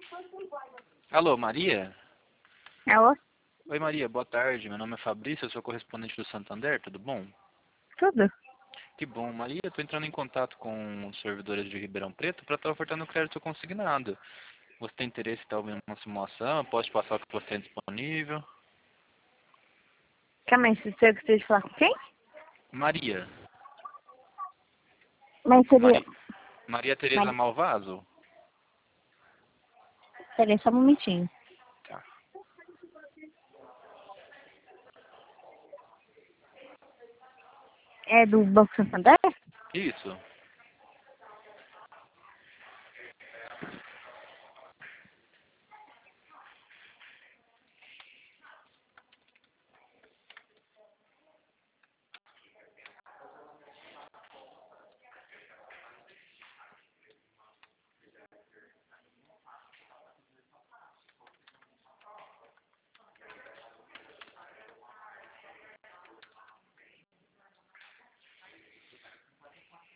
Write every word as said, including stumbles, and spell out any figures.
Alô, Maria? Alô? Oi, Maria, boa tarde. Meu nome é Fabrício, eu sou correspondente do Santander, tudo bom? Tudo? Que bom, Maria. Estou entrando em contato com os servidores de Ribeirão Preto para estar ofertando crédito consignado. Você tem interesse em talvez numa simulação? Posso te passar o que você tem disponível? Calma aí, você gostaria de falar com quem? Maria. Mas seria... Maria, Maria Tereza Mas... Malvaso? Peraí, só um momentinho. Tá. É do Banco Santander? Isso.